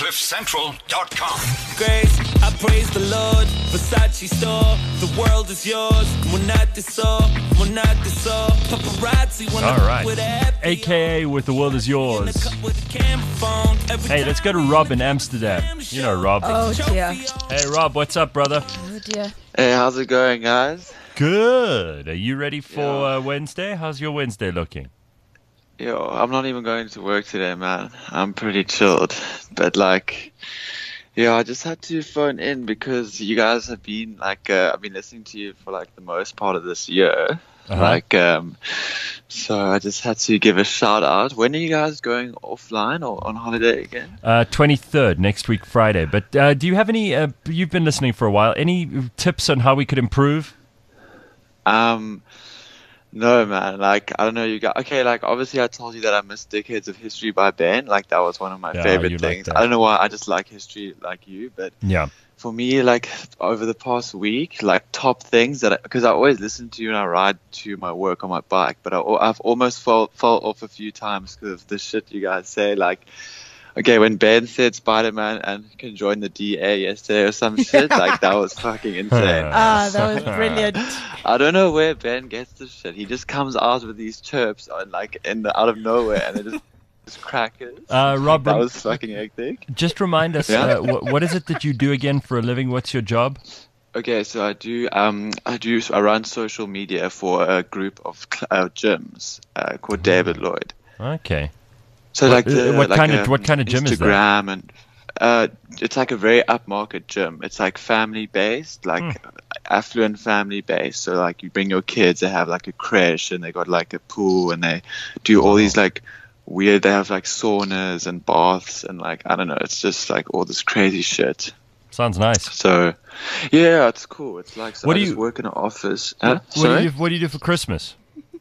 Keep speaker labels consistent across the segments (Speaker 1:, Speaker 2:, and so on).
Speaker 1: CliffCentral.com.
Speaker 2: Grace, I praise the Lord. Versace store, the world is yours. Paparazzi wanna
Speaker 3: All right.
Speaker 2: with a
Speaker 3: AKA with The World Is Yours. Hey, let's go to Rob in Amsterdam. You know Rob.
Speaker 4: Oh dear.
Speaker 3: Hey, Rob, what's up, brother?
Speaker 4: Oh dear.
Speaker 5: Hey, how's it going, guys?
Speaker 3: Good. Are you ready for Wednesday? How's your Wednesday looking?
Speaker 5: Yo, I'm not even going to work today, man. I'm pretty chilled. But, like, I just had to phone in because you guys have been, like, I've been listening to you for, like, the most part of this year. Like, so I just had to give a shout out. When are you guys going offline or on holiday again?
Speaker 3: 23rd, next week, Friday. But do you have any, you've been listening for a while, any tips on how we could improve?
Speaker 5: No, man. Like, I don't know, you guys. Okay, like, obviously I told you that I missed Decades of History by Ben. Like, that was one of my favorite things. I don't know why I just like history like you, but
Speaker 3: yeah.
Speaker 5: For me, like, over the past week, like, top things that, because I always listen to you and I ride to my work on my bike, but I've almost fell off a few times because of the shit you guys say. Like, okay, when Ben said Spider-Man and can join the DA yesterday or some shit, like, that was fucking insane.
Speaker 4: Ah, that was brilliant.
Speaker 5: I don't know where Ben gets this shit. He just comes out with these chirps on, like, out of nowhere, and it just crackers.
Speaker 3: Rob,
Speaker 5: that was fucking hectic.
Speaker 3: Just remind us, what is it that you do again for a living? What's your job?
Speaker 5: Okay, so I run social media for a group of gyms called David Lloyd.
Speaker 3: Okay.
Speaker 5: So
Speaker 3: what kind of gym is that?
Speaker 5: Instagram and it's like a very upmarket gym. It's like family based, like affluent family based. So like you bring your kids, they have like a creche and they got like a pool and they do all these like weird. They have like saunas and baths and like I don't know. It's just like all this crazy shit.
Speaker 3: Sounds nice.
Speaker 5: So yeah, it's cool. It's like so I just work in an office.
Speaker 3: What do you do for Christmas?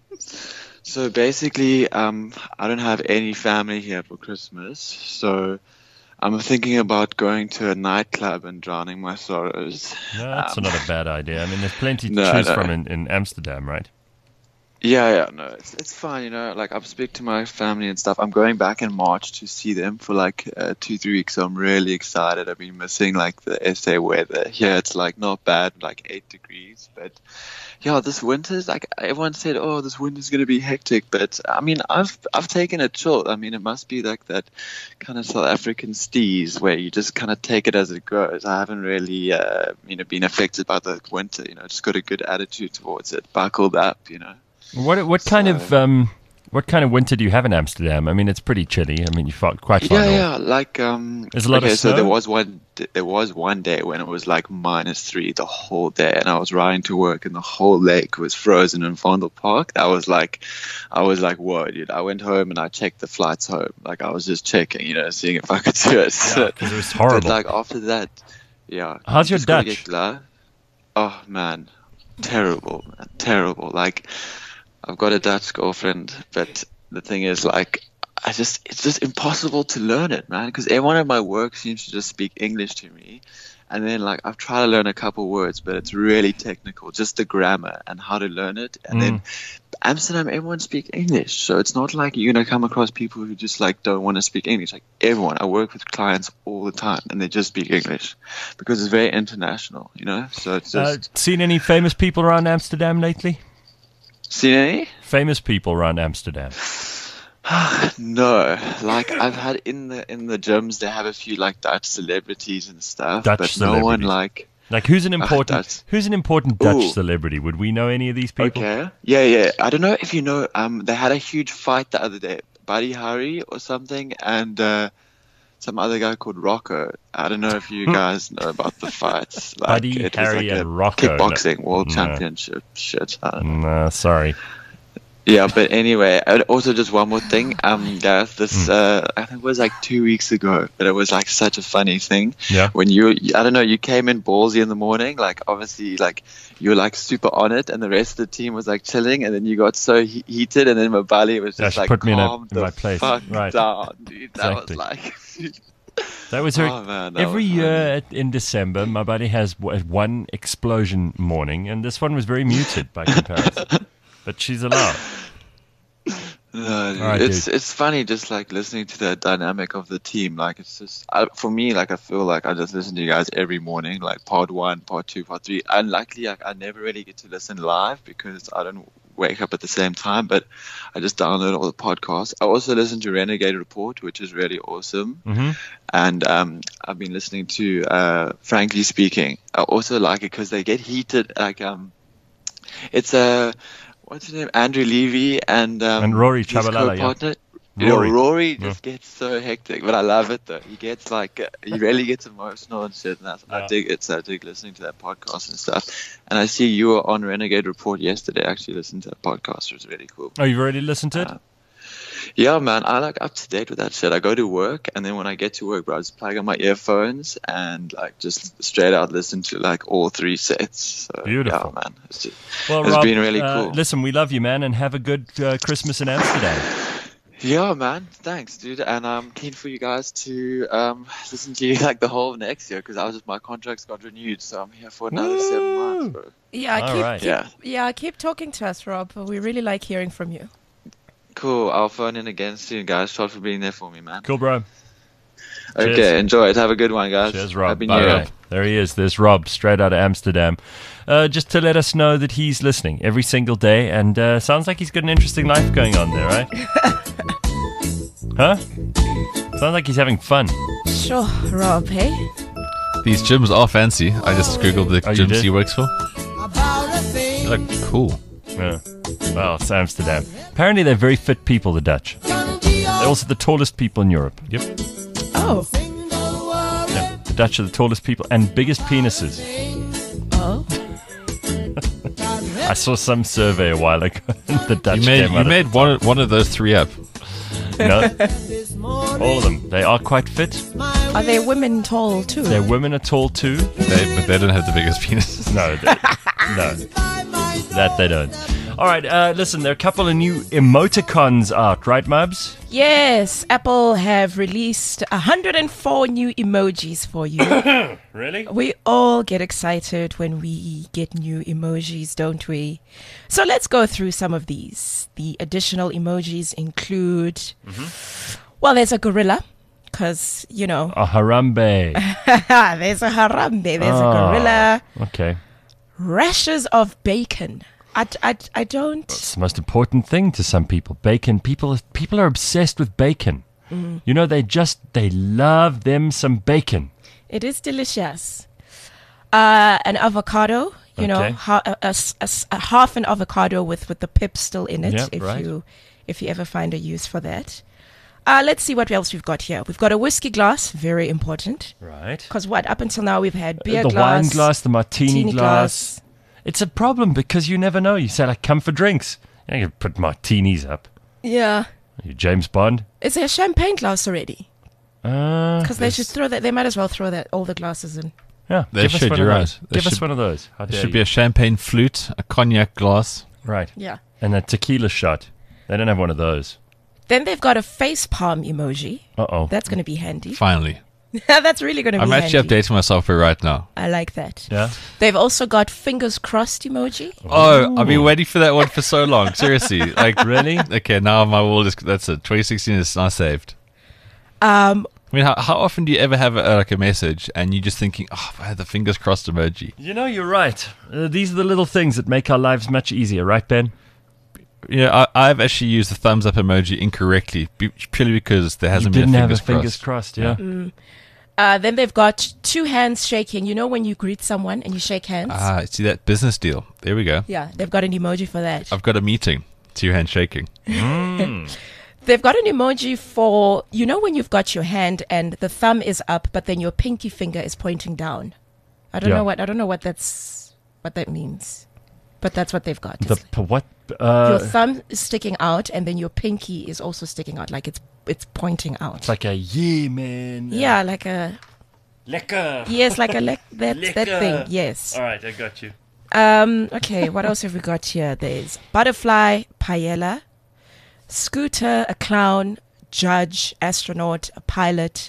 Speaker 5: So basically, I don't have any family here for Christmas, so I'm thinking about going to a nightclub and drowning my sorrows.
Speaker 3: No, that's not a bad idea. I mean, there's plenty to choose from in Amsterdam, right?
Speaker 5: Yeah, no, it's fine, you know, like I've speak to my family and stuff. I'm going back in March to see them for like 2-3 weeks, so I'm really excited. I've been missing like the SA weather. Here it's like not bad, like 8 degrees, but yeah, this winter's like everyone said, oh, this winter's gonna be hectic, but I mean, I've taken it chill. I mean, it must be like that kind of South African steez where you just kind of take it as it goes. I haven't really, been affected by the winter. You know, just got a good attitude towards it, buckled up. You know.
Speaker 3: What kind of winter do you have in Amsterdam? I mean, it's pretty chilly. I mean, you fought quite far.
Speaker 5: Yeah, like
Speaker 3: there's a lot of snow.
Speaker 5: So there was one day when it was like -3 the whole day, and I was riding to work, and the whole lake was frozen in Vondel Park. I was like, whoa, dude! I went home and I checked the flights home. Like I was just checking, you know, seeing if I could do it.
Speaker 3: Yeah, because it was horrible.
Speaker 5: But like after that, yeah.
Speaker 3: How's your Dutch?
Speaker 5: Oh man, terrible, man, terrible. Like. I've got a Dutch girlfriend, but the thing is, like, it's just impossible to learn it, man, because everyone at my work seems to just speak English to me. And then, like, I've tried to learn a couple words, but it's really technical, just the grammar and how to learn it. And then Amsterdam, everyone speaks English. So it's not like you're going to come across people who just, like, don't want to speak English. Like, everyone. I work with clients all the time, and they just speak English because it's very international, you know? So it's just...
Speaker 3: Seen any famous people around Amsterdam lately?
Speaker 5: Seen any?
Speaker 3: Famous people around Amsterdam.
Speaker 5: No, like I've had in the gyms, they have a few like Dutch celebrities and stuff, but no one like
Speaker 3: who's an important Dutch celebrity? Would we know any of these people?
Speaker 5: Okay, yeah. I don't know if you know. They had a huge fight the other day. Buddy Harry or something, and some other guy called Rocco. I don't know if you guys know about the fights. Like,
Speaker 3: Buddy Harry and Rocco.
Speaker 5: Kickboxing world championship shit.
Speaker 3: No, sorry.
Speaker 5: Yeah, but anyway, also just one more thing. Gareth, this I think it was like 2 weeks ago, but it was like such a funny thing.
Speaker 3: Yeah.
Speaker 5: When you came in ballsy in the morning, like obviously like you were like super on it, and the rest of the team was like chilling, and then you got so heated, and then Mabali was just like
Speaker 3: put me
Speaker 5: calm
Speaker 3: in my place.
Speaker 5: Fuck
Speaker 3: right.
Speaker 5: down, dude. That
Speaker 3: exactly.
Speaker 5: was like.
Speaker 3: That was her.
Speaker 5: Oh, man,
Speaker 3: every year in December, my buddy has one explosion morning, and this one was very muted by comparison. But she's allowed.
Speaker 5: No,
Speaker 3: right,
Speaker 5: it's funny just like listening to the dynamic of the team. Like it's just for me, like I feel like I just listen to you guys every morning, like part 1, part 2, part 3. And luckily, like, I never really get to listen live because I don't wake up at the same time. But I just download all the podcasts. I also listen to Renegade Report, which is really awesome.
Speaker 3: Mm-hmm.
Speaker 5: And I've been listening to Frankly Speaking. I also like it because they get heated. Like it's a what's his name? Andrew Levy and
Speaker 3: Rory
Speaker 5: his
Speaker 3: Chabalala,
Speaker 5: co-partner.
Speaker 3: yeah.
Speaker 5: Rory,
Speaker 3: Rory.
Speaker 5: Rory just gets so hectic, but I love it though. He gets like he really gets emotional and shit. And I dig it. So I dig listening to that podcast and stuff. And I see you were on Renegade Report yesterday. I actually listened to that podcast. It was really cool.
Speaker 3: Oh, you've already listened to it?
Speaker 5: Yeah, man, I like up to date with that shit. I go to work, and then when I get to work, bro, I just plug on my earphones and like just straight out listen to like all 3 sets. So,
Speaker 3: Beautiful.
Speaker 5: yeah, man. It's
Speaker 3: Rob,
Speaker 5: been really cool.
Speaker 3: Listen, we love you, man, and have a good Christmas in Amsterdam.
Speaker 5: Yeah, man. Thanks, dude. And I'm keen for you guys to listen to you like the whole of next year because my contract's got renewed, so I'm here for another 7 months, bro.
Speaker 1: Yeah, keep talking to us, Rob. We really like hearing from you.
Speaker 5: Cool. I'll phone in again soon, guys. Thanks for being there for me, man.
Speaker 3: Cool, bro.
Speaker 5: Okay,
Speaker 3: Cheers.
Speaker 5: enjoy it. Have a good one, guys.
Speaker 3: Cheers, Rob.
Speaker 5: Happy New
Speaker 3: Bye,
Speaker 5: Year.
Speaker 3: Rob. There he is. There's Rob, straight out of Amsterdam. Just to let us know that he's listening every single day, and sounds like he's got an interesting life going on there, right? Huh? Sounds like he's having fun.
Speaker 1: Sure, Rob, hey?
Speaker 4: These gyms are fancy. I just googled the
Speaker 3: you
Speaker 4: gyms
Speaker 3: did?
Speaker 4: he works for. They look cool.
Speaker 3: Yeah. Well, it's Amsterdam. Apparently, they're very fit people, the Dutch. They're also the tallest people in Europe.
Speaker 4: Yep.
Speaker 1: Oh.
Speaker 3: Yeah. The Dutch are the tallest people and biggest penises.
Speaker 1: Oh.
Speaker 3: I saw some survey a while ago. The Dutch
Speaker 4: You
Speaker 3: came out
Speaker 4: made one of those 3 up.
Speaker 3: No. All of them. They are quite fit.
Speaker 1: Are they women tall too?
Speaker 3: Their women are tall too.
Speaker 4: But they don't have the biggest penises.
Speaker 3: No. No. That they don't. All right, listen, there are a couple of new emoticons out, right, Mubs?
Speaker 1: Yes, Apple have released 104 new emojis for you.
Speaker 3: Really?
Speaker 1: We all get excited when we get new emojis, don't we? So let's go through some of these. The additional emojis include, well, there's a gorilla, because, you know.
Speaker 3: A harambe.
Speaker 1: There's a harambe, there's a gorilla.
Speaker 3: Okay.
Speaker 1: Rashes of bacon. I don't.
Speaker 3: It's the most important thing to some people. Bacon. People are obsessed with bacon. You know, they love them some bacon.
Speaker 1: It is delicious. An avocado, you know,
Speaker 3: Okay.
Speaker 1: a half an avocado with the pip still in it.
Speaker 3: Yeah,
Speaker 1: if you ever find a use for that. Let's see what else we've got here. We've got a whiskey glass, very important.
Speaker 3: Right.
Speaker 1: Because up until now we've had beer
Speaker 3: the
Speaker 1: glass,
Speaker 3: wine glass, the martini glass. It's a problem because you never know. You say, like, come for drinks. You can put martinis up.
Speaker 1: Yeah.
Speaker 3: You James Bond?
Speaker 1: Is there a champagne glass already? Because they should throw that. They might as well throw that all the glasses in.
Speaker 3: Yeah,
Speaker 4: They
Speaker 3: give us
Speaker 4: should,
Speaker 3: one
Speaker 4: you're
Speaker 3: of
Speaker 4: right.
Speaker 3: those.
Speaker 4: They
Speaker 3: Give us
Speaker 4: should-
Speaker 3: one of those. How
Speaker 4: There
Speaker 3: dare
Speaker 4: should be
Speaker 3: you.
Speaker 4: a champagne flute, a cognac glass.
Speaker 3: Right.
Speaker 1: Yeah.
Speaker 3: And a tequila shot. They don't have one of those.
Speaker 1: Then they've got a face palm emoji.
Speaker 3: Uh-oh.
Speaker 1: That's going to be handy.
Speaker 4: Finally.
Speaker 1: That's really going to be
Speaker 4: I'm
Speaker 1: handy.
Speaker 4: actually updating my software right now.
Speaker 1: I like that.
Speaker 3: Yeah?
Speaker 1: They've also got fingers crossed emoji.
Speaker 4: Oh, I've been waiting for that one for so long. Seriously. Like,
Speaker 3: Really?
Speaker 4: okay, now my wall is, that's it. 2016 is not saved. I
Speaker 1: Um,
Speaker 4: mean, how often do you ever have a message and you're just thinking, oh, if I had the fingers crossed emoji?
Speaker 3: You know, you're right. These are the little things that make our lives much easier, right, Ben?
Speaker 4: You know, I've actually used the thumbs up emoji incorrectly, purely because there
Speaker 3: You
Speaker 4: hasn't
Speaker 3: didn't
Speaker 4: been a
Speaker 3: have a
Speaker 4: fingers
Speaker 3: fingers
Speaker 4: crossed.
Speaker 3: crossed, yeah?
Speaker 1: then they've got two hands shaking. You know when you greet someone and you shake hands?
Speaker 4: Ah, see that business deal. There we go.
Speaker 1: Yeah, they've got an emoji for that.
Speaker 4: I've got a meeting. 2 hands shaking.
Speaker 1: They've got an emoji for, you know when you've got your hand and the thumb is up, but then your pinky finger is pointing down. I don't
Speaker 3: Yeah.
Speaker 1: know what that means. But that's what they've got.
Speaker 3: What?
Speaker 1: Your thumb is sticking out and then your pinky is also sticking out, like it's pointing out.
Speaker 3: It's like a yeah, man.
Speaker 1: Yeah, like a
Speaker 3: Lekker.
Speaker 1: yes, like a that
Speaker 3: Lekker.
Speaker 1: thing. Yes.
Speaker 3: All right, I got you.
Speaker 1: Okay, what else have we got here? There's butterfly, paella, scooter, a clown, judge, astronaut, a pilot,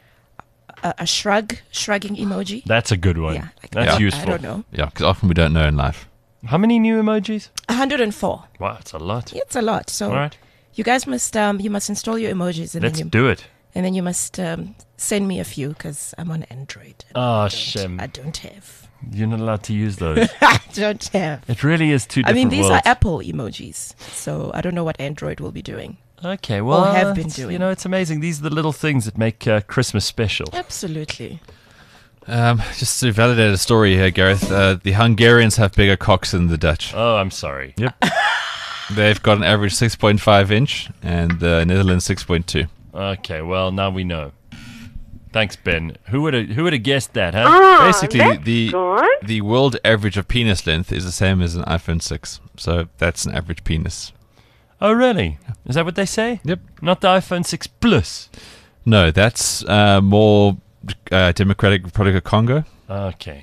Speaker 1: a shrugging emoji.
Speaker 3: That's a good one.
Speaker 1: Yeah, like
Speaker 3: That's
Speaker 1: that.
Speaker 3: useful.
Speaker 1: I don't know.
Speaker 4: Yeah, because often we don't know in life.
Speaker 3: How many new emojis?
Speaker 1: 104.
Speaker 3: Wow, that's a lot.
Speaker 1: It's a lot. So
Speaker 3: All right.
Speaker 1: You guys must install your emojis and
Speaker 3: Let's do it.
Speaker 1: and then you must send me a few because I'm on Android.
Speaker 3: Oh, shame.
Speaker 1: I don't have.
Speaker 3: You're not allowed to use those.
Speaker 1: I don't have.
Speaker 3: It really is two
Speaker 1: I
Speaker 3: different
Speaker 1: mean, these
Speaker 3: worlds.
Speaker 1: are Apple emojis, so I don't know what Android will be doing.
Speaker 3: Okay, well,
Speaker 1: have been
Speaker 3: it's-
Speaker 1: doing.
Speaker 3: You know, it's amazing. These are the little things that make Christmas special.
Speaker 1: Absolutely.
Speaker 4: Just to validate a story here, Gareth, the Hungarians have bigger cocks than the Dutch.
Speaker 3: Oh, I'm sorry.
Speaker 4: Yep. They've got an average 6.5 inch and the Netherlands 6.2.
Speaker 3: Okay, well, now we know. Thanks, Ben. Who would have guessed that, huh?
Speaker 4: Basically, the world average of penis length is the same as an iPhone 6. So that's an average penis.
Speaker 3: Oh, really? Is that what they say?
Speaker 4: Yep.
Speaker 3: Not the iPhone 6 Plus.
Speaker 4: No, that's more Democratic Republic of Congo.
Speaker 3: Okay.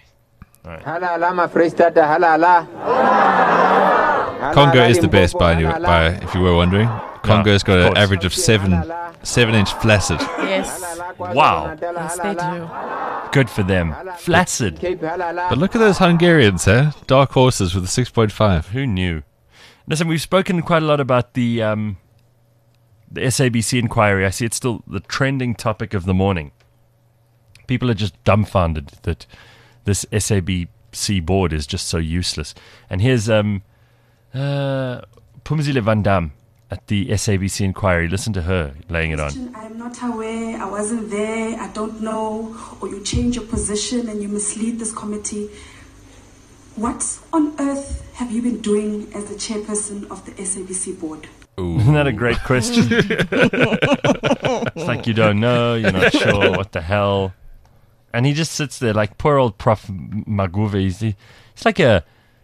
Speaker 4: Congo is the best, by if you were wondering. Congo's got
Speaker 3: of
Speaker 4: an
Speaker 3: course.
Speaker 4: average of 7-inch flaccid.
Speaker 1: Yes.
Speaker 3: Wow.
Speaker 1: Yes, they do.
Speaker 3: Good for them. Flaccid.
Speaker 4: But look at those Hungarians, eh? Dark horses with a 6.5.
Speaker 3: Who knew? Listen, we've spoken quite a lot about the SABC inquiry. I see it's still the trending topic of the morning. People are just dumbfounded that this SABC board is just so useless. And here's Pumzile van Dam at the SABC inquiry. Listen to her laying it on.
Speaker 6: I'm not aware, I wasn't there, I don't know, or you change your position and you mislead this committee. What on earth have you been doing as the chairperson of the SABC board?
Speaker 3: Isn't that a great question? It's like you don't know, you're not sure, what the hell. And he just sits there like poor old Prof. Maguve. He's like a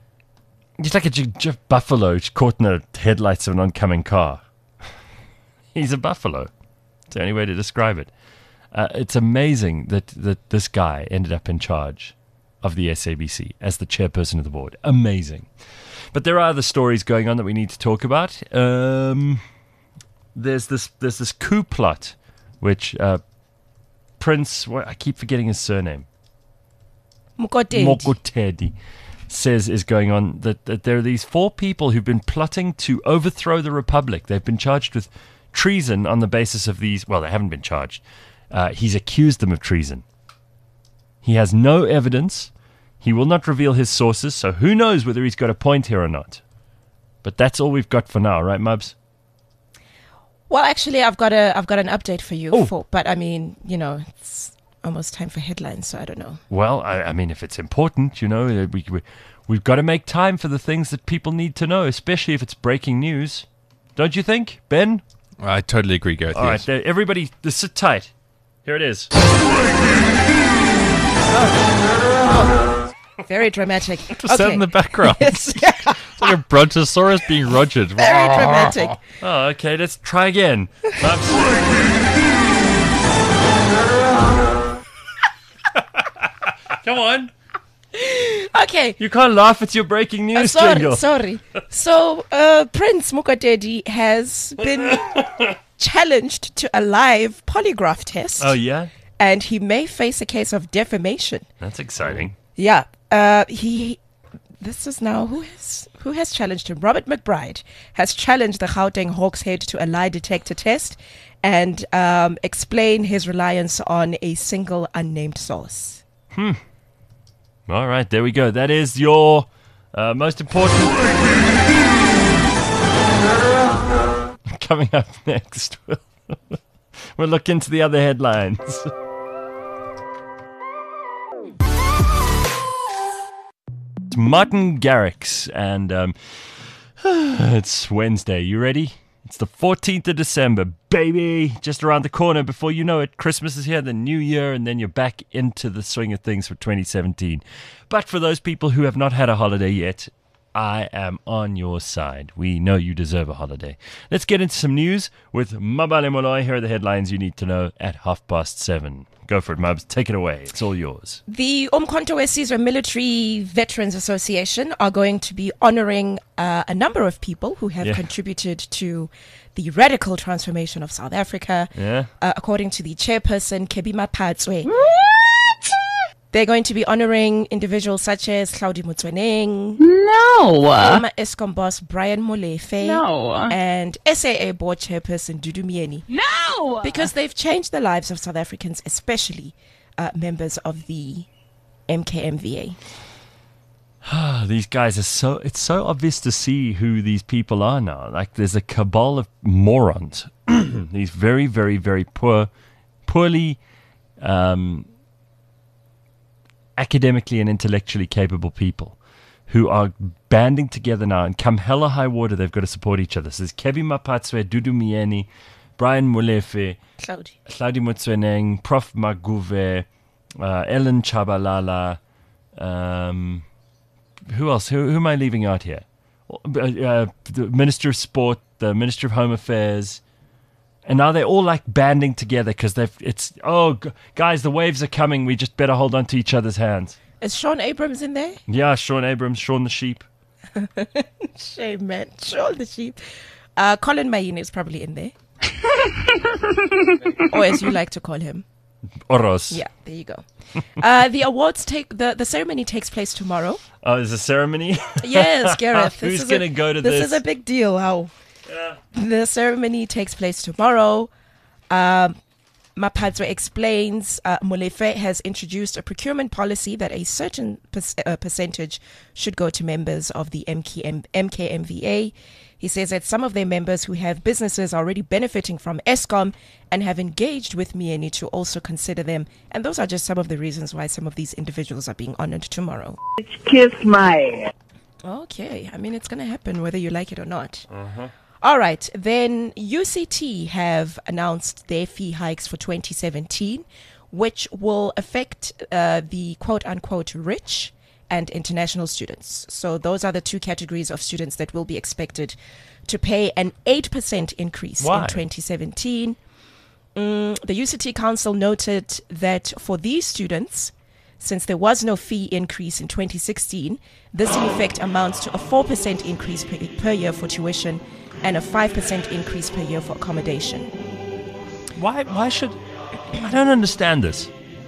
Speaker 3: buffalo caught in the headlights of an oncoming car. He's a buffalo. It's the only way to describe it. It's amazing that this guy ended up in charge of the SABC as the chairperson of the board. Amazing. But there are other stories going on that we need to talk about. There's this coup plot, which Prince, I keep forgetting his surname, Mokotedi, says is going on, that there are these 4 people who've been plotting to overthrow the republic. They've been charged with treason on the basis of these. Well, they haven't been charged. He's accused them of treason. He has no evidence. He will not reveal his sources, so who knows whether he's got a point here or not. But that's all we've got for now, right, Mubs?
Speaker 1: Well, actually, I've got an update for you.
Speaker 3: Oh.
Speaker 1: But I mean, you know, it's almost time for headlines, so I don't know.
Speaker 3: Well, I mean, if it's important, you know, we've got to make time for the things that people need to know, especially if it's breaking news. Don't you think, Ben?
Speaker 4: I totally agree, Gareth.
Speaker 3: All
Speaker 4: yes.
Speaker 3: right, everybody, just sit tight. Here it is.
Speaker 1: Very dramatic.
Speaker 4: Just that in the background.
Speaker 1: Yes.
Speaker 4: It's like a brontosaurus being rogered.
Speaker 1: Very dramatic.
Speaker 3: Oh, okay, let's try again. Mubs. Come on.
Speaker 1: Okay.
Speaker 3: You can't laugh at your breaking news jingle.
Speaker 1: Sorry. So, Prince Mokotedi has been challenged to a live polygraph test.
Speaker 3: Oh, yeah?
Speaker 1: And he may face a case of defamation.
Speaker 3: That's exciting.
Speaker 1: Yeah. This is now who has challenged him? Robert McBride has challenged the Gauteng Hawks head to a lie detector test and explain his reliance on a single unnamed source.
Speaker 3: All right, there we go. That is your most important. Coming up next, we'll look into the other headlines. It's Martin Garrix, and it's Wednesday. You ready? It's the 14th of December, baby. Just around the corner. Before you know it, Christmas is here, the new year, and then you're back into the swing of things for 2017. But for those people who have not had a holiday yet, I am on your side. We know you deserve a holiday. Let's get into some news with Mabale Moloi. Here are the headlines you need to know at 7:30. Go for it, Mubs. Take it away. It's all yours.
Speaker 1: The Umkhonto weSizwe Military Veterans Association are going to be honoring a number of people who have contributed to the radical transformation of South Africa.
Speaker 3: Yeah.
Speaker 1: According to the chairperson, Kebima Patswe. They're going to be honoring individuals such as Hlaudi Motsoeneng,
Speaker 7: No.
Speaker 1: former Eskom boss Brian Molefe,
Speaker 7: No.
Speaker 1: and SAA board chairperson Dudu Mieni,
Speaker 7: No.
Speaker 1: because they've changed the lives of South Africans, especially members of the MKMVA.
Speaker 3: These guys are it's so obvious to see who these people are now. Like, there's a cabal of morons. These very, very, very poorly academically and intellectually capable people who are banding together now, and come hell or high water, they've got to support each other. So there's Kevin Mapatswe, Dudu Mieni, Brian Molefe,
Speaker 1: Hlaudi.
Speaker 3: Hlaudi Motsoeneng, Prof Maguve, Ellen Chabalala, who else? Who am I leaving out here? The Minister of Sport, the Minister of Home Affairs. And now they're all like banding together because guys, the waves are coming. We just better hold on to each other's hands.
Speaker 1: Is Sean Abrams in there?
Speaker 3: Yeah, Sean Abrams, Sean the Sheep.
Speaker 1: Shame, man. Sean the sheep. Colin Mayini is probably in there. Or as you like to call him.
Speaker 3: Oros.
Speaker 1: Yeah, there you go. The awards the ceremony takes place tomorrow.
Speaker 3: Oh, there's a ceremony?
Speaker 1: Yes, Gareth.
Speaker 3: Who's going to go to this?
Speaker 1: This is a big deal. How?
Speaker 3: Yeah.
Speaker 1: The ceremony takes place tomorrow. Mapatswe explains Molefe has introduced a procurement policy that a certain percentage should go to members of the MKMVA. He says that some of their members who have businesses are already benefiting from Eskom and have engaged with Mieni to also consider them. And those are just some of the reasons why some of these individuals are being honored tomorrow.
Speaker 8: Kiss my.
Speaker 1: Okay. I mean, it's going to happen whether you like it or not. All right. Then UCT have announced their fee hikes for 2017, which will affect the quote-unquote rich and international students. So those are the two categories of students that will be expected to pay an 8% increase
Speaker 3: Why?
Speaker 1: in 2017. The UCT Council noted that for these students, since there was no fee increase in 2016, this in effect amounts to a 4% increase per year for tuition and a 5% increase per year for accommodation.
Speaker 3: Why should... I don't understand this.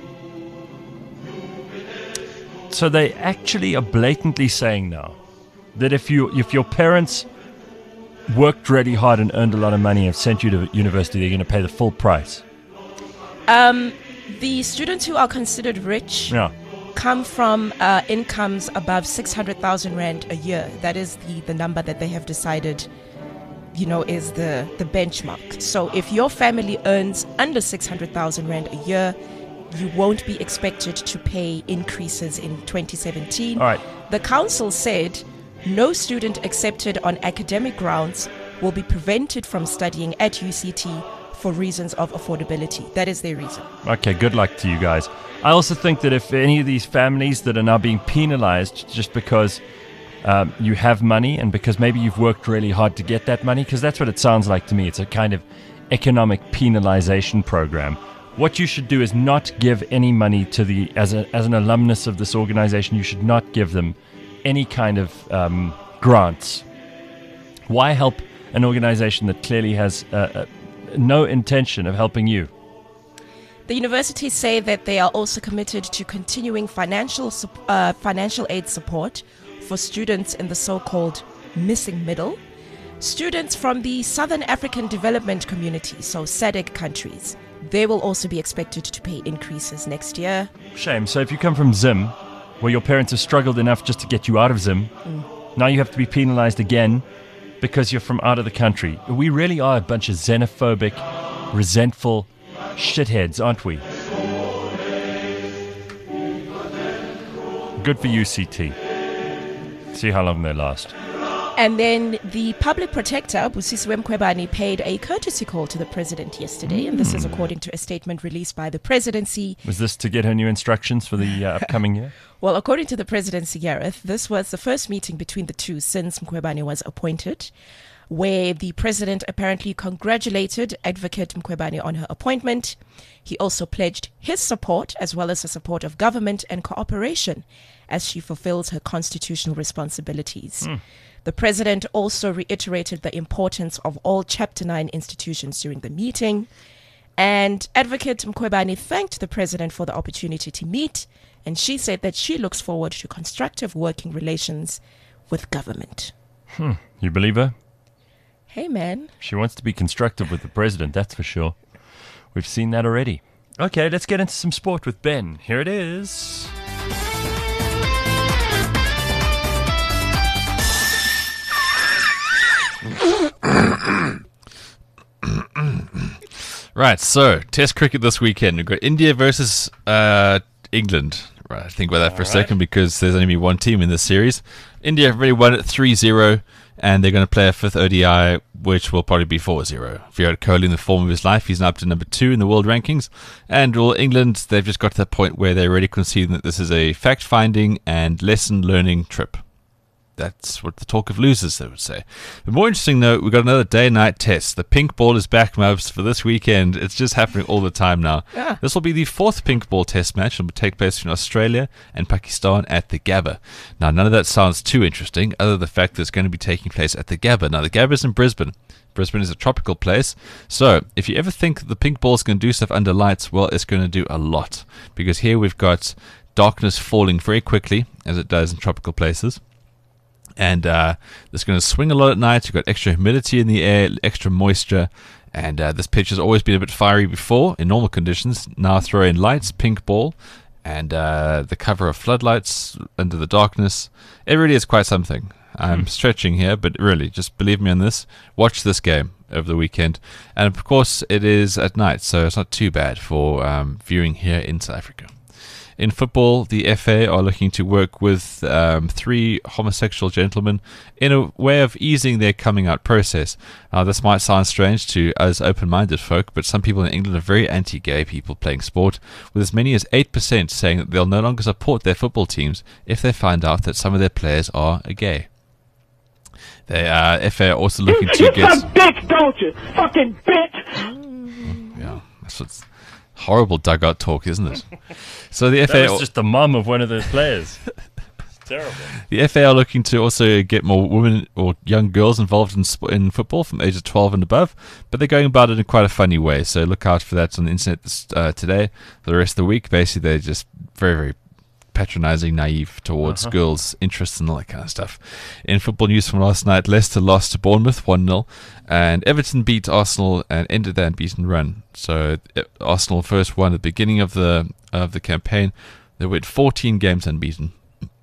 Speaker 3: So they actually are blatantly saying now that if your parents worked really hard and earned a lot of money and sent you to university, they're going to pay the full price.
Speaker 1: The students who are considered rich
Speaker 3: Yeah.
Speaker 1: come from incomes above 600,000 Rand a year. That is the number that they have decided, is the benchmark. So if your family earns under 600,000 Rand a year, you won't be expected to pay increases in 2017.
Speaker 3: All right.
Speaker 1: The council said no student accepted on academic grounds will be prevented from studying at UCT for reasons of affordability. That is their reason.
Speaker 3: Okay, good luck to you guys. I also think that if any of these families that are now being penalized just because you have money and because maybe you've worked really hard to get that money, because that's what it sounds like to me. It's a kind of economic penalization program. What you should do is not give any money to as an alumnus of this organization, you should not give them any kind of grants. Why help an organization that clearly has no intention of helping you?
Speaker 1: The universities say that they are also committed to continuing financial aid support for students in the so-called missing middle. Students from the Southern African Development Community, so SADC countries, they will also be expected to pay increases next year.
Speaker 3: Shame. So if you come from Zim, where your parents have struggled enough just to get you out of Zim, now you have to be penalized again because you're from out of the country. We really are a bunch of xenophobic, resentful shitheads, aren't we? Good for UCT. See how long they last.
Speaker 1: And then the public protector, Busisiwe Mkhwebane, paid a courtesy call to the president yesterday, and this is according to a statement released by the presidency.
Speaker 3: Was this to get her new instructions for the upcoming year?
Speaker 1: Well, according to the presidency, Gareth, this was the first meeting between the two since Mkhwebane was appointed, where the president apparently congratulated Advocate Mkhwebane on her appointment. He also pledged his support, as well as the support of government and cooperation, as she fulfills her constitutional responsibilities. The president also reiterated the importance of all Chapter 9 institutions during the meeting. And Advocate Mkhwebane thanked the president for the opportunity to meet, and she said that she looks forward to constructive working relations with government.
Speaker 3: You believe her?
Speaker 1: Hey, man.
Speaker 3: She wants to be constructive with the president, that's for sure. We've seen that already. Okay, let's get into some sport with Ben. Here it is.
Speaker 4: Right, so Test cricket this weekend. We've got India versus England. Right, think about that for a second because there's only one team in this series. India have already won it 3-0, and they're going to play a fifth ODI, which will probably be 4-0. Virat Kohli in the form of his life, he's now up to number 2 in the world rankings. And England, they've just got to that point where they're already conceding that this is a fact-finding and lesson-learning trip. That's what the talk of losers, they would say. But more interesting, though, we've got another day-night test. The pink ball is back, Mubs, for this weekend. It's just happening all the time now.
Speaker 1: Yeah.
Speaker 4: This will be the 4th pink ball test match. It will take place between Australia and Pakistan at the Gabba. Now, none of that sounds too interesting, other than the fact that it's going to be taking place at the Gabba. Now, the Gabba is in Brisbane. Brisbane is a tropical place. So, if you ever think that the pink ball is going to do stuff under lights, well, it's going to do a lot. Because here we've got darkness falling very quickly, as it does in tropical places. And it's going to swing a lot at night. You've got extra humidity in the air, extra moisture. And this pitch has always been a bit fiery before in normal conditions. Now throw in lights, pink ball, and the cover of floodlights under the darkness. It really is quite something. I'm stretching here, but really, just believe me on this. Watch this game over the weekend. And of course, it is at night, so it's not too bad for viewing here in South Africa. In football, the FA are looking to work with 3 homosexual gentlemen in a way of easing their coming out process. Now, this might sound strange to us open-minded folk, but some people in England are very anti-gay people playing sport, with as many as 8% saying that they'll no longer support their football teams if they find out that some of their players are gay. The FA are also looking to get...
Speaker 8: You bitch, don't you? Fucking bitch!
Speaker 4: Yeah, that's what's... horrible dugout talk, isn't it? So the FA
Speaker 3: That was just the mum of one of the players. It's terrible.
Speaker 4: The FA are looking to also get more women or young girls involved in football from ages 12 and above, but they're going about it in quite a funny way. So look out for that on the internet today. For the rest of the week, basically, they're just very, very patronizing, naive towards girls' interests and all that kind of stuff. In football news from last night, Leicester lost to Bournemouth 1-0, and Everton beat Arsenal and ended their unbeaten run. So Arsenal first won at the beginning of the campaign. They went 14 games unbeaten.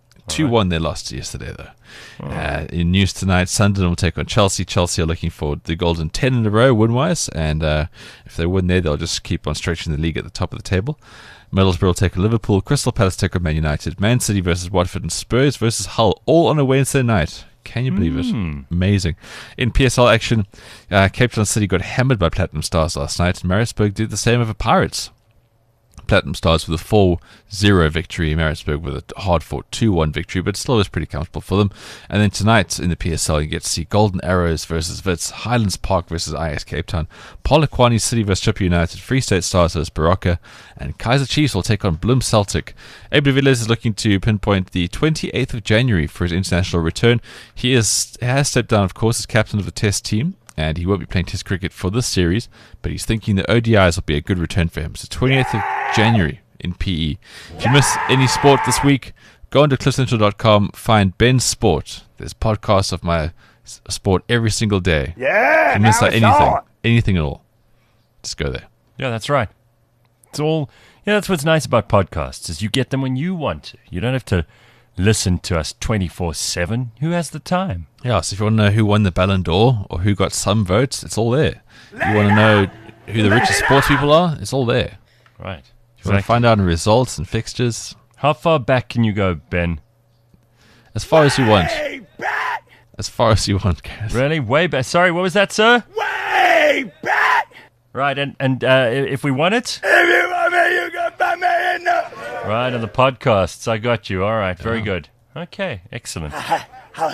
Speaker 4: 2-1 they lost yesterday, though. In news tonight, Sunderland will take on Chelsea. Chelsea are looking for the golden 10 in a row win-wise, and if they win there, they'll just keep on stretching the league at the top of the table. Middlesbrough will take on Liverpool, Crystal Palace take on Man United, Man City versus Watford, and Spurs versus Hull, all on a Wednesday night. Can you believe it? Amazing. In PSL action, Cape Town City got hammered by Platinum Stars last night, and Maritzburg did the same over Pirates. Platinum Stars with a 4-0 victory, Maritzburg with a hard-fought 2-1 victory, but still was pretty comfortable for them. And then tonight in the PSL, you get to see Golden Arrows versus Wits, Highlands Park versus IS Cape Town, Polokwane City versus Chipper United, Free State Stars versus Baroka, and Kaiser Chiefs will take on Bloem Celtic. Abel de Villiers is looking to pinpoint the 28th of January for his international return. He has stepped down, of course, as captain of the Test team, and he won't be playing Test cricket for this series, but he's thinking that ODIs will be a good return for him. So 28th of January in PE. If you miss any sport this week, go on to cliffcentral.com, find Ben's Sport. There's podcasts of my sport every single day.
Speaker 8: Yeah,
Speaker 4: if you miss anything at all, just go there.
Speaker 3: Yeah, that's right. It's all... Yeah, that's what's nice about podcasts, is you get them when you want to. You don't have to listen to us 24/7. Who has the time?
Speaker 4: Yeah, so if you want to know who won the Ballon d'Or or who got some votes, it's all there. You want to know who the richest sports people are, it's all there.
Speaker 3: Right.
Speaker 4: If you want to find out on results and fixtures.
Speaker 3: How far back can you go, Ben?
Speaker 4: As far as you want. As far as you want, Gareth.
Speaker 3: Really? Way back? Sorry, what was that, sir?
Speaker 8: Way back!
Speaker 3: Right, and if we want it?
Speaker 8: If you want me, you can find me in the...
Speaker 3: Right, on the podcasts. I got you. All right, very good. Okay, excellent. All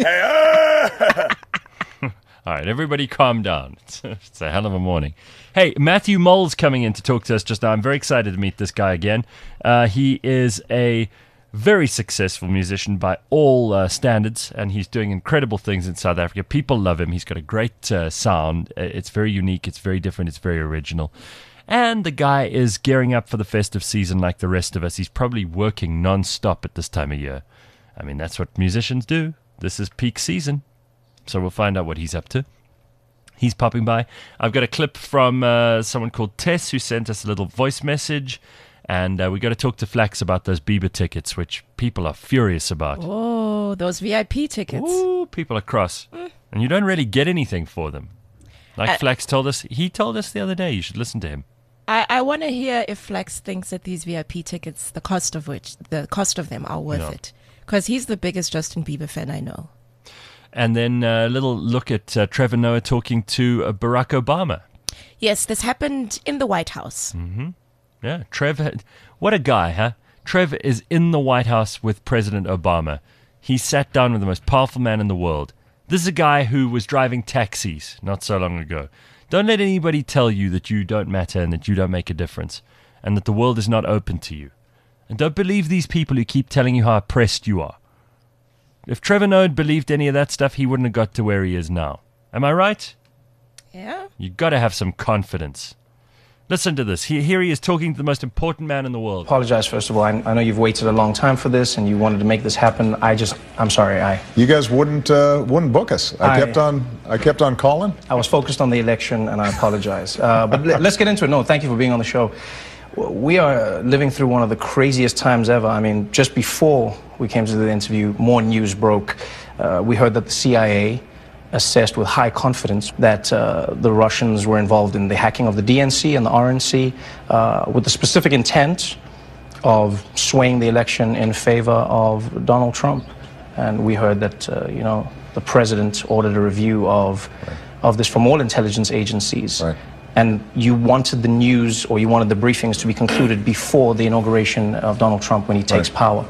Speaker 3: right, everybody calm down. It's a hell of a morning. Hey, Matthew Moll's coming in to talk to us just now. I'm very excited to meet this guy again. He is a Very successful musician by all standards, and he's doing incredible things in South Africa. People love him. He's got a great sound. It's very unique. It's very different. It's very original. And the guy is gearing up for the festive season like the rest of us. He's probably working non-stop at this time of year. I mean, that's what musicians do. This is peak season. So we'll find out what he's up to. He's popping by. I've got a clip from someone called Tess who sent us a little voice message. And we got to talk to Flax about those Bieber tickets, which people are furious about.
Speaker 1: Oh, those VIP tickets.
Speaker 3: Ooh, people are cross. And you don't really get anything for them. Like Flax told us. He told us the other day. You should listen to him.
Speaker 1: I want to hear if Flax thinks that these VIP tickets, the cost of them are worth it. Because he's the biggest Justin Bieber fan I know.
Speaker 3: And then a little look at Trevor Noah talking to Barack Obama.
Speaker 1: Yes, this happened in the White House.
Speaker 3: Mm-hmm. Yeah, Trevor, what a guy, huh? Trevor is in the White House with President Obama. He sat down with the most powerful man in the world. This is a guy who was driving taxis not so long ago. Don't let anybody tell you that you don't matter and that you don't make a difference and that the world is not open to you. And don't believe these people who keep telling you how oppressed you are. If Trevor Noah had believed any of that stuff, he wouldn't have got to where he is now. Am I right?
Speaker 1: Yeah.
Speaker 3: You got to have some confidence. Listen to this. Here he is talking to the most important man in the world.
Speaker 7: Apologize, first of all. I know you've waited a long time for this and you wanted to make this happen. I'm sorry.
Speaker 9: You guys wouldn't book us. I kept on calling.
Speaker 7: I was focused on the election and I apologize. But let's get into it. No, thank you for being on the show. We are living through one of the craziest times ever. I mean, just before we came to the interview, more news broke. We heard that the CIA assessed with high confidence that the Russians were involved in the hacking of the DNC and the RNC with the specific intent of swaying the election in favor of Donald Trump. And we heard that, the president ordered a review of this from all intelligence agencies.
Speaker 9: Right.
Speaker 7: And you wanted the news or you wanted the briefings to be concluded before the inauguration of Donald Trump when he takes power.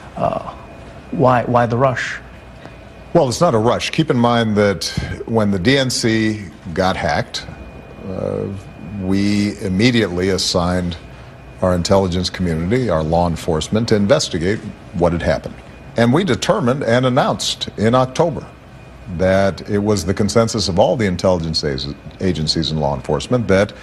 Speaker 7: Why the rush?
Speaker 9: Well, it's not a rush. Keep in mind that when the DNC got hacked, we immediately assigned our intelligence community, our law enforcement, to investigate what had happened. And we determined and announced in October that it was the consensus of all the intelligence agencies and law enforcement that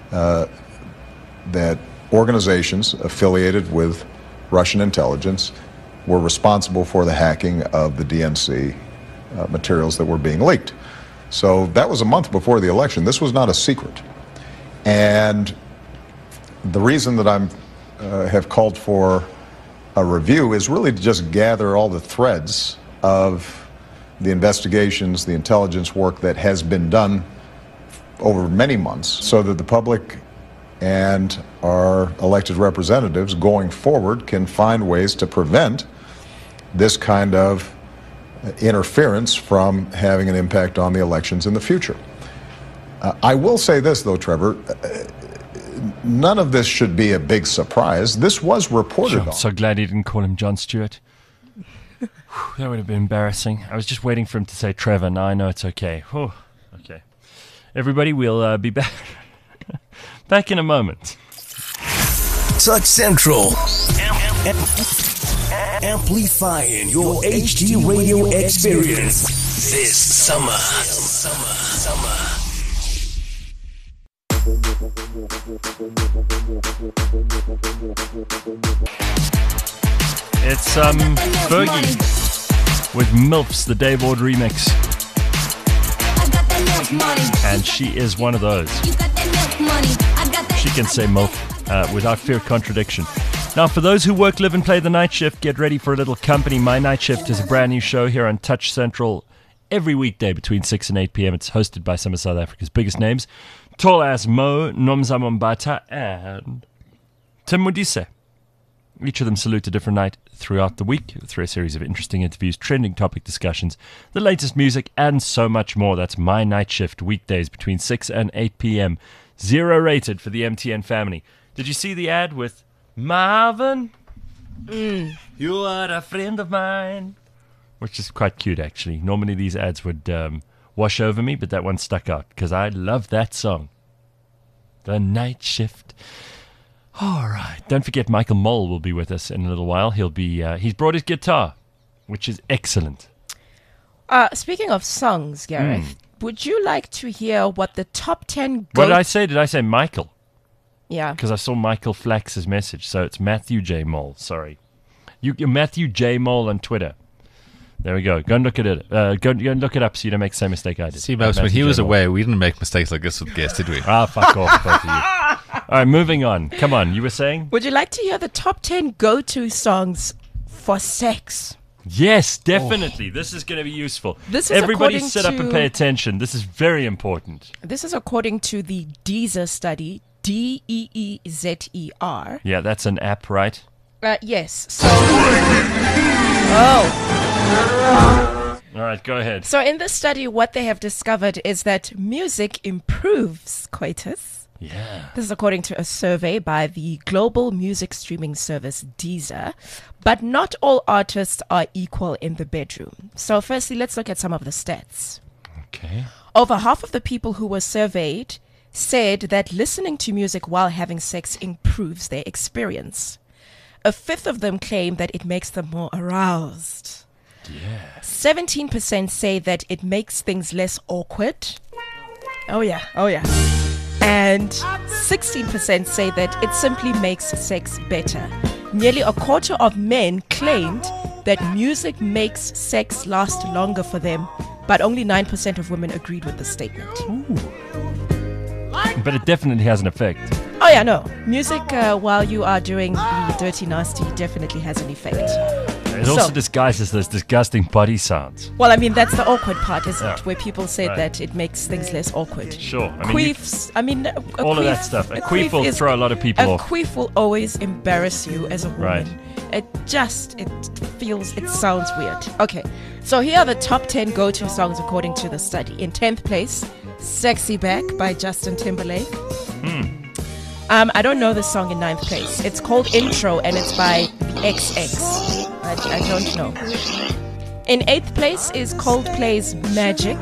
Speaker 9: that organizations affiliated with Russian intelligence were responsible for the hacking of the DNC materials that were being leaked. So that was a month before the election. This was not a secret. And the reason that I have called for a review is really to just gather all the threads of the investigations, the intelligence work that has been done over many months so that the public and our elected representatives going forward can find ways to prevent this kind of interference from having an impact on the elections in the future. I will say this, though, Trevor. None of this should be a big surprise. This was reported on.
Speaker 3: I'm so glad he didn't call him John Stewart. That would have been embarrassing. I was just waiting for him to say Trevor. Now I know it's okay. Whew. Okay. Everybody, we'll be back back in a moment.
Speaker 10: Touch Central. Amplifying your HD radio experience this summer.
Speaker 3: It's Fergie with MILFs, the Dave Ward remix. And she is one of those. She can say MILF without fear of contradiction. Now, for those who work, live, and play the night shift, get ready for a little company. My Night Shift is a brand new show here on Touch Central every weekday between 6 and 8 p.m. It's hosted by some of South Africa's biggest names. Tall As Mo, Nomzamo Mbata, and Tim Modise. Each of them salute a different night throughout the week through a series of interesting interviews, trending topic discussions, the latest music, and so much more. That's My Night Shift, weekdays between 6 and 8 p.m. 0 rated for the MTN family. Did you see the ad with Marvin? You are a friend of mine. Which is quite cute, actually. Normally these ads would wash over me, but that one stuck out because I love that song. The Night Shift. All right. Don't forget, Michael Mole will be with us in a little while. He'll be. He's brought his guitar, which is excellent.
Speaker 1: Speaking of songs, Gareth, would you like to hear what the top 10
Speaker 3: What did I say? Did I say Michael?
Speaker 1: Yeah.
Speaker 3: Because I saw Michael Flax's message, so it's Matthew J. Mole. Sorry. You're Matthew J. Mole on Twitter. There we go. Go and look at it. Go and look it up so you don't make the same mistake I did.
Speaker 4: See, Babs, when he was away, we didn't make mistakes like this with guests, did we?
Speaker 3: Fuck off, both of you. All right, moving on. Come on, you were saying?
Speaker 1: Would you like to hear the top 10 go-to songs for sex?
Speaker 3: Yes, definitely. This is going to be useful.
Speaker 1: This is
Speaker 3: Everybody
Speaker 1: according
Speaker 3: sit up and
Speaker 1: to-
Speaker 3: pay attention. This is very important.
Speaker 1: This is according to the Deezer study, Deezer.
Speaker 3: Yeah, that's an app, right?
Speaker 1: Yes. So,
Speaker 3: All right, go ahead.
Speaker 1: So in this study, what they have discovered is that music improves coitus.
Speaker 3: Yeah.
Speaker 1: This is according to a survey by the global music streaming service Deezer. But not all artists are equal in the bedroom. So firstly, let's look at some of the stats.
Speaker 3: Okay.
Speaker 1: Over half of the people who were surveyed said that listening to music while having sex improves their experience. A fifth of them claim that it makes them more aroused.
Speaker 3: Yeah.
Speaker 1: 17% say that it makes things less awkward. Oh yeah. And 16% say that it simply makes sex better. Nearly a quarter of men claimed that music makes sex last longer for them, but only 9% of women agreed with the statement.
Speaker 3: But it definitely has an effect.
Speaker 1: Oh yeah, no. Music while you are doing the dirty nasty definitely has an effect.
Speaker 3: It also disguises those disgusting body sounds.
Speaker 1: Well, I mean, that's the awkward part, isn't
Speaker 3: Yeah.
Speaker 1: it? Where people say
Speaker 3: Right.
Speaker 1: that it makes things less awkward.
Speaker 3: Sure. I mean,
Speaker 1: Queefs, I mean, a
Speaker 3: all of
Speaker 1: queef-
Speaker 3: that stuff. A
Speaker 1: a
Speaker 3: queef will
Speaker 1: is-
Speaker 3: throw a lot of people
Speaker 1: a
Speaker 3: off.
Speaker 1: queef will always embarrass you as a woman.
Speaker 3: Right.
Speaker 1: It sounds weird. Okay, so here are the top 10 go-to songs according to the study. In 10th place, Sexy Back by Justin Timberlake. I don't know this song in 9th place. It's called Intro and it's by the XX. I don't know. In 8th place is Coldplay's Magic.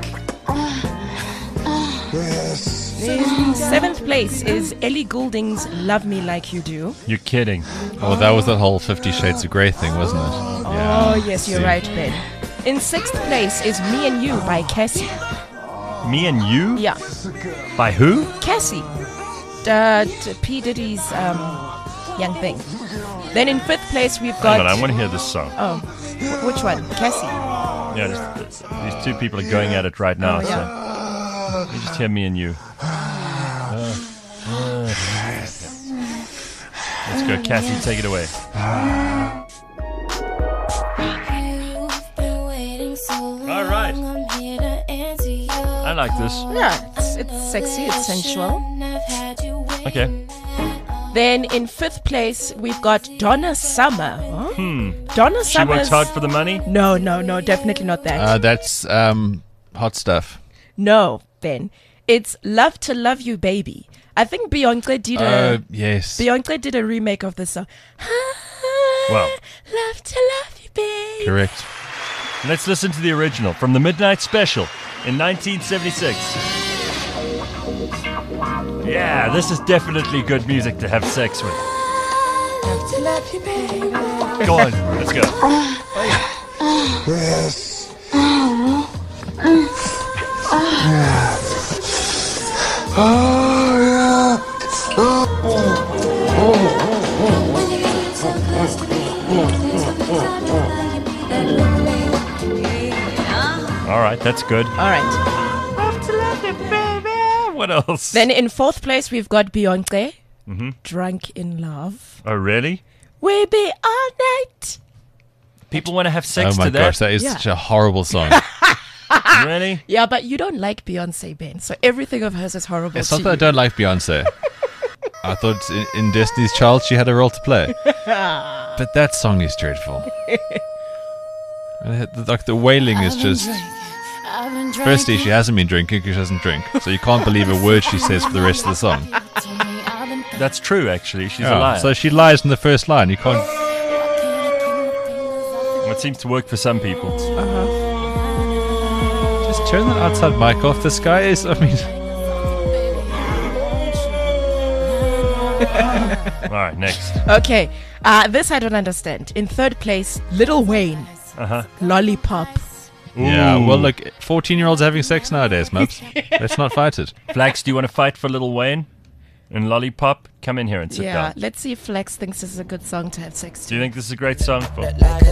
Speaker 1: In 7th place is Ellie Goulding's Love Me Like You Do.
Speaker 3: You're kidding.
Speaker 4: Oh, that was that whole 50 Shades of Grey thing, wasn't it?
Speaker 1: Oh, yes, you're right, Ben. In 6th place is Me and You by Cassie.
Speaker 3: Me and You?
Speaker 1: Yeah,
Speaker 3: By who?
Speaker 1: Cassie. P. Diddy's young thing. Then in 5th place we've got...
Speaker 3: Hang on, I want to hear this song.
Speaker 1: Oh, which one? Cassie.
Speaker 3: Yeah, these two people are going at it right now.
Speaker 1: Oh, yeah.
Speaker 3: So you just hear Me and You. Let's go, Cassie, take it away. All right. I like this.
Speaker 1: Yeah, it's sexy, it's sensual.
Speaker 3: Okay.
Speaker 1: Then in 5th place we've got Donna Summer. Huh? Donna
Speaker 3: She
Speaker 1: Summer.
Speaker 3: works hard for the money?
Speaker 1: No, definitely not that.
Speaker 4: That's Hot Stuff.
Speaker 1: No, Ben. It's Love to Love You Baby. I think Beyonce did
Speaker 4: Yes.
Speaker 1: Beyonce did a remake of this song.
Speaker 3: Well,
Speaker 1: Love to Love You Baby.
Speaker 4: Correct.
Speaker 3: let's listen to the original from the Midnight Special in 1976. Yeah, this is definitely good music to have sex with.
Speaker 1: Love to Love You Baby.
Speaker 3: Go on, let's go.
Speaker 9: Yes.
Speaker 3: All right, that's good.
Speaker 1: All right.
Speaker 3: What else?
Speaker 1: Then in 4th place we've got Beyonce. Drunk in Love.
Speaker 3: Oh, really?
Speaker 1: We be all night.
Speaker 3: People want to have sex
Speaker 4: Oh my
Speaker 3: to that?
Speaker 4: gosh, that is
Speaker 1: Yeah.
Speaker 4: such a horrible song.
Speaker 3: Really?
Speaker 1: Yeah, but you don't like Beyonce, Ben. So everything of hers is horrible
Speaker 4: It's
Speaker 1: to
Speaker 4: not that I
Speaker 1: you.
Speaker 4: don't like Beyonce. I thought in Destiny's Child she had a role to play. But that song is dreadful. Like the wailing is just... Firstly, she hasn't been drinking because she doesn't drink. So you can't believe a word she says for the rest of the song.
Speaker 3: That's true, actually. She's a
Speaker 4: Yeah,
Speaker 3: liar.
Speaker 4: so she lies in the first line. You can't...
Speaker 3: It seems to work for some people.
Speaker 4: Just turn that outside mic off. This guy is... I mean...
Speaker 3: All right, next.
Speaker 1: Okay, this I don't understand. In third place, Lil Wayne, Lollipop.
Speaker 4: Yeah, well, look, 14-year-olds having sex nowadays, Mubs. Let's not fight it.
Speaker 3: Flax, do you want to fight for Lil Wayne and Lollipop? Come in here and sit
Speaker 1: Yeah,
Speaker 3: down.
Speaker 1: let's see if Flex thinks this is a good song to have sex
Speaker 3: Do
Speaker 1: to.
Speaker 3: you think this is a great song for?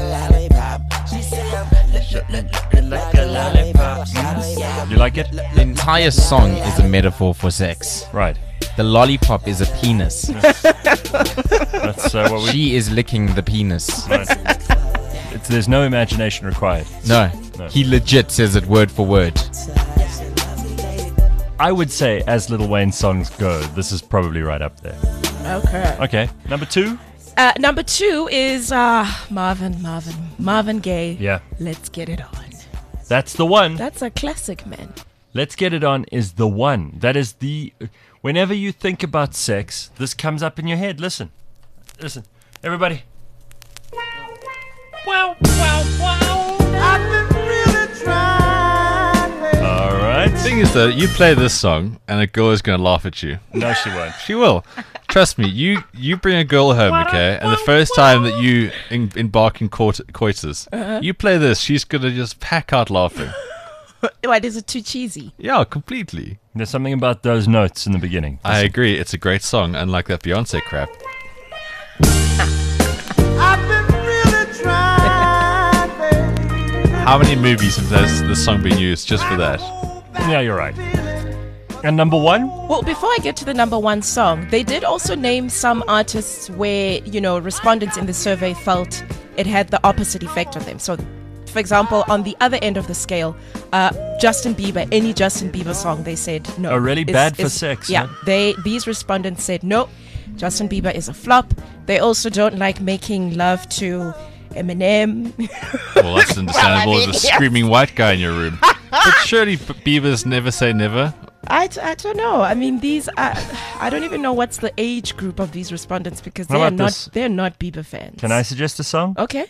Speaker 3: You like it?
Speaker 11: The entire song is a metaphor for sex.
Speaker 3: Right.
Speaker 11: The lollipop is a penis.
Speaker 3: That's what we.
Speaker 11: She is licking the penis.
Speaker 3: Right. There's no imagination required.
Speaker 11: No,
Speaker 3: No.
Speaker 11: he legit says it word for word.
Speaker 3: I would say, as Lil Wayne's songs go, this is probably right up there.
Speaker 1: Okay.
Speaker 3: Okay, number 2.
Speaker 1: Number 2 is Marvin Gaye.
Speaker 3: Yeah,
Speaker 1: Let's Get It On.
Speaker 3: that's the one.
Speaker 1: That's a classic, man.
Speaker 3: Let's Get It On is the one. That is the. Whenever you think about sex, this comes up in your head. Listen, everybody. Wow, wow, wow. I've been really trying. All right.
Speaker 4: The thing is, though, you play this song, and a girl is going to laugh at you.
Speaker 3: No, she won't.
Speaker 4: She will. Trust me, you bring a girl home, okay? And the first time that you embark in coitus, you play this, she's going to just pack out laughing.
Speaker 1: What, is it too cheesy?
Speaker 4: Yeah, completely.
Speaker 3: There's something about those notes in the beginning.
Speaker 4: I agree, it's a great song, unlike that Beyonce crap. How many movies have this song been used just for that?
Speaker 3: Yeah, you're right. And number 1?
Speaker 1: Well, before I get to the number 1 song, they did also name some artists where, respondents in the survey felt it had the opposite effect on them. So, for example, on the other end of the scale, Justin Bieber, any Justin Bieber song, they said no.
Speaker 3: Oh, really? Bad for sex,
Speaker 1: Yeah,
Speaker 3: huh?
Speaker 1: these respondents said no, Justin Bieber is a flop. They also don't like making love to Eminem.
Speaker 4: Well, that's understandable. There's a screaming white guy in your room. But surely Biebers never say never.
Speaker 1: I don't know. I mean, I don't even know what's the age group of these respondents because
Speaker 3: How about this?
Speaker 1: they're not Bieber fans.
Speaker 3: Can I suggest a song?
Speaker 1: Okay.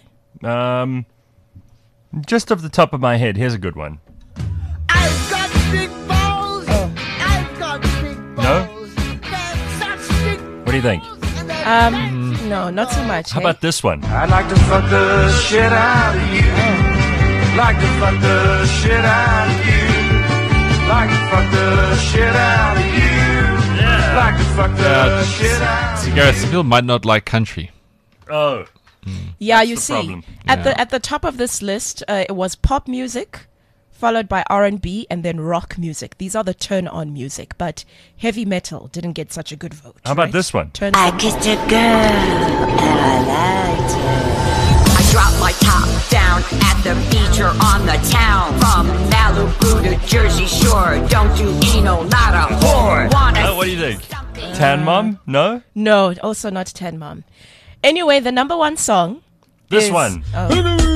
Speaker 3: Just off the top of my head, here's a good one.
Speaker 12: I've got big balls. I've got big
Speaker 3: No?
Speaker 12: such big
Speaker 3: What do you think?
Speaker 1: No, not so much.
Speaker 3: How about this one?
Speaker 12: I'd like to fuck the shit out of you. Like to fuck the shit out of you. Like to fuck the shit out of you.
Speaker 3: Yeah.
Speaker 12: Like to fuck the shit out of you.
Speaker 4: Gareth, some people might not like country.
Speaker 3: Oh.
Speaker 1: Yeah,
Speaker 3: That's
Speaker 1: you
Speaker 3: the
Speaker 1: see,
Speaker 3: problem.
Speaker 1: at the top of this list, it was pop music, followed by R&B, and then rock music. These are the turn-on music, but heavy metal didn't get such a good vote.
Speaker 3: How about
Speaker 1: right?
Speaker 3: this one?
Speaker 13: I kissed a girl and I liked her. I dropped my top down at the beach or on the town. From Malibu to Jersey Shore. Don't do anal, not a whore.
Speaker 3: What do you think? Tan Mom? No?
Speaker 1: No, also not Ten Mom. Anyway, the number 1 song
Speaker 3: This
Speaker 1: is,
Speaker 3: one.
Speaker 1: Oh.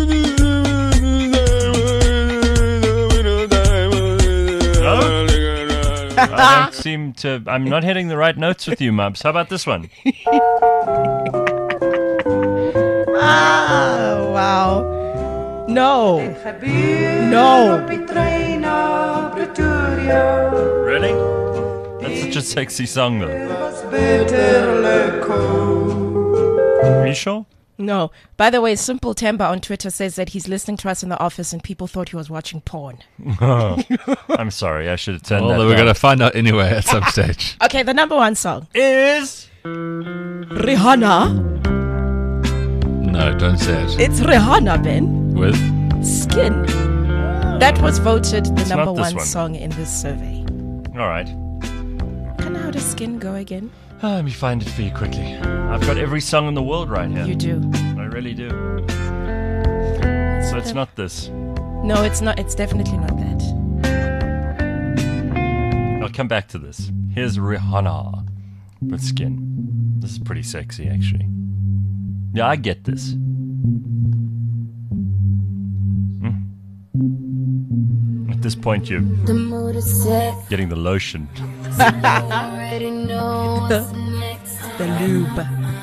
Speaker 3: I don't seem to. I'm not hitting the right notes with you, Mubs. How about this one?
Speaker 1: Oh, wow. No. No.
Speaker 3: Really? That's such a sexy song, though. Are you sure?
Speaker 1: No. By the way, Simple Temba on Twitter says that he's listening to us in the office and people thought he was watching porn.
Speaker 3: I'm sorry. I should have turned that
Speaker 4: Although we're
Speaker 3: down.
Speaker 4: going to find out anyway at some stage.
Speaker 1: Okay, the number 1 song
Speaker 3: is
Speaker 1: Rihanna.
Speaker 4: No, don't say it.
Speaker 1: It's Rihanna, Ben.
Speaker 4: With?
Speaker 1: Skin. That was voted the
Speaker 3: It's
Speaker 1: number
Speaker 3: not this
Speaker 1: 1
Speaker 3: one.
Speaker 1: song in this survey.
Speaker 3: All right.
Speaker 1: How does Skin go again?
Speaker 3: Let me find it for you quickly. I've got every song in the world right here.
Speaker 1: You do.
Speaker 3: I really do. So it's not this.
Speaker 1: No, it's not. It's definitely not that.
Speaker 3: I'll come back to this. Here's Rihanna with Skin. This is pretty sexy, actually. Yeah, I get this. At this point, you're
Speaker 14: The mood is set.
Speaker 3: getting the lotion.
Speaker 14: Already know what's next.
Speaker 1: The lube.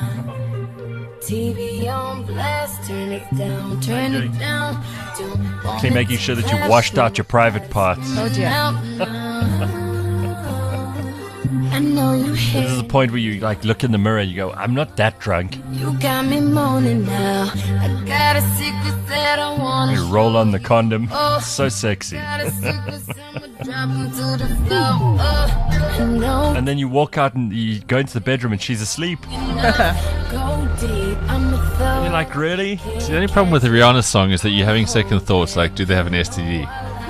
Speaker 14: TV on blast, turn it down, turn it down.
Speaker 3: Actually making sure that you washed out your private parts.
Speaker 1: Oh dear.
Speaker 14: I know you
Speaker 3: This is
Speaker 14: hate.
Speaker 3: the point where you like look in the mirror and you go, I'm not that drunk.
Speaker 14: You got me moaning now. I got a secret that I want
Speaker 3: You
Speaker 14: to
Speaker 3: roll on the condom.
Speaker 14: Oh.
Speaker 3: So sexy.
Speaker 14: got a secret, I'ma drop 'em to the floor. I know.
Speaker 3: And then you walk out and you go into the bedroom and she's asleep.
Speaker 14: Go deep, I'm a thug.
Speaker 3: You're like, really?
Speaker 4: See, the only problem with the Rihanna song is that you're having second thoughts, like, do they have an STD?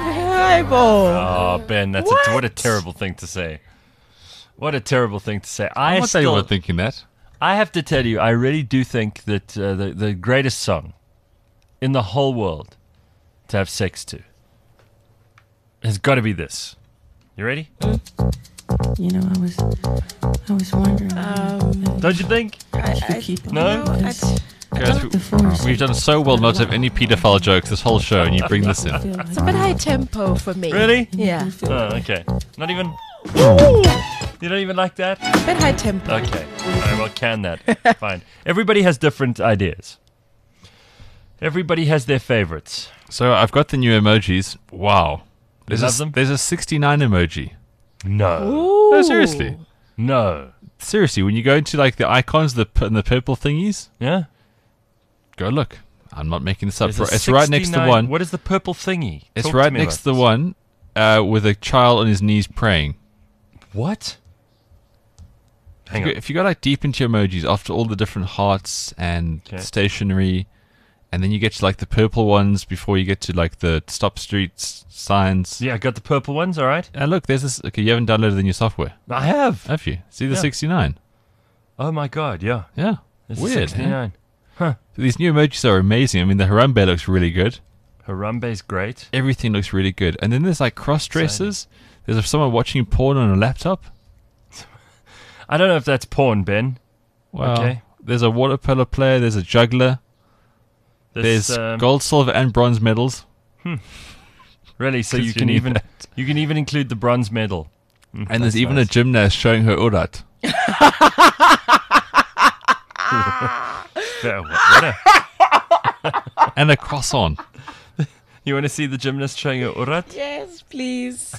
Speaker 3: Oh, Ben, that's what a terrible thing to say. What a terrible thing to say.
Speaker 4: I'm not saying I'm thinking that.
Speaker 3: I have to tell you, I really do think that the greatest song in the whole world to have sex to has got to be this. You ready?
Speaker 14: You know, I was wondering.
Speaker 3: Don't you think? No?
Speaker 4: Guys, we've done so well not to have any paedophile jokes this whole show, and you bring this in.
Speaker 1: It's a bit high tempo for me.
Speaker 3: Really?
Speaker 1: Yeah.
Speaker 3: Oh, okay. Not even... You don't even like that?
Speaker 1: A bit high tempo.
Speaker 3: Okay. All right, well, can that. Fine. Everybody has different ideas. Everybody has their favorites.
Speaker 4: So I've got the new emojis. Wow.
Speaker 3: You love them?
Speaker 4: There's a 69 emoji.
Speaker 3: No.
Speaker 4: No, seriously.
Speaker 3: No.
Speaker 4: Seriously, when you go into like the icons and the purple thingies,
Speaker 3: Yeah?
Speaker 4: go look. I'm not making this up.
Speaker 3: There's a
Speaker 4: It's right next to
Speaker 3: 69
Speaker 4: one.
Speaker 3: What is the purple thingy?
Speaker 4: It's
Speaker 3: Talk to
Speaker 4: right
Speaker 3: me
Speaker 4: next
Speaker 3: about
Speaker 4: to the
Speaker 3: this.
Speaker 4: one with a child on his knees praying.
Speaker 3: What? Hang on.
Speaker 4: If you go like deep into your emojis, after all the different hearts and stationery, and then you get to like the purple ones before you get to like the stop streets signs.
Speaker 3: Yeah, I got the purple ones, all right.
Speaker 4: And look, there's this. Okay, you haven't downloaded the new software.
Speaker 3: I have.
Speaker 4: Have you? See the
Speaker 3: Yeah.
Speaker 4: 69?
Speaker 3: Oh, my God, yeah.
Speaker 4: Yeah.
Speaker 3: It's
Speaker 4: Weird.
Speaker 3: 69.
Speaker 4: Huh? These new emojis are amazing. I mean, the Harambe looks really good.
Speaker 3: Harambe's great.
Speaker 4: Everything looks really good. And then there's like cross dressers. There's someone watching porn on a laptop.
Speaker 3: I don't know if that's porn, Ben.
Speaker 4: Well,
Speaker 3: Okay.
Speaker 4: there's a water polo player. There's a juggler.
Speaker 3: This,
Speaker 4: There's gold, silver, and bronze medals.
Speaker 3: Really? So
Speaker 4: 'Cause
Speaker 3: you
Speaker 4: you
Speaker 3: can
Speaker 4: need
Speaker 3: even
Speaker 4: that.
Speaker 3: you can even include the bronze medal.
Speaker 4: And there's
Speaker 3: That's
Speaker 4: even
Speaker 3: nice.
Speaker 4: a gymnast showing her urat.
Speaker 3: Yeah, what a-
Speaker 4: And a croissant.
Speaker 3: You want to see the gymnast showing her urat?
Speaker 1: Yes, please.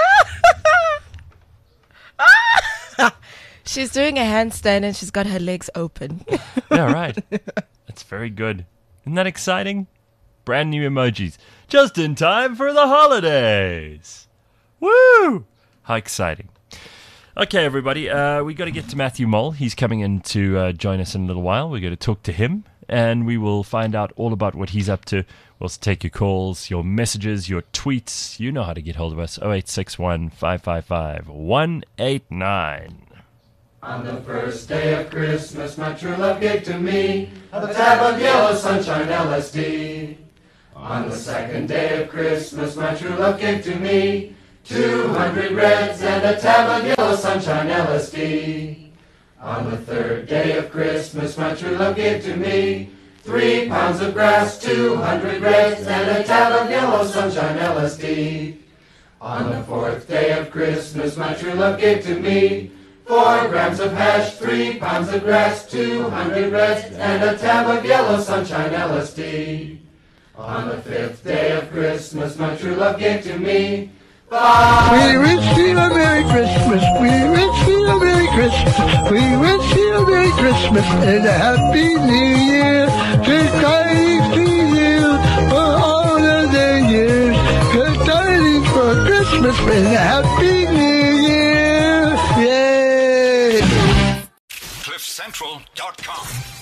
Speaker 1: She's doing a handstand and she's got her legs open.
Speaker 3: Yeah, right. That's very good. Isn't that exciting? Brand new emojis. Just in time for the holidays. Woo! How exciting. Okay, everybody. We got to get to Matthew Mole. He's coming in to join us in a little while. We're going to talk to him, and we will find out all about what he's up to. We'll also take your calls, your messages, your tweets. You know how to get hold of us. 0861 555 189.
Speaker 12: On the first day of Christmas, my true love gave to me a tab of yellow sunshine LSD. On the second day of Christmas, my true love gave to me 200 reds and a tab of yellow sunshine LSD. On the third day of Christmas, my true love gave to me 3 pounds of grass, 200 reds, and a tab of yellow sunshine LSD. On the fourth day of Christmas, my true love gave to me 4 grams of hash, 3 pounds of grass, 200 reds, and a tab of yellow sunshine LSD. On the fifth day of Christmas, my true love gave to me 5.
Speaker 15: We wish you a Merry Christmas. We wish you a Merry Christmas. We wish you a Merry Christmas and a Happy New Year. Good tidings to you for all of the years. Good tidings for Christmas and a Happy New Year. Yay!
Speaker 10: CliffCentral.com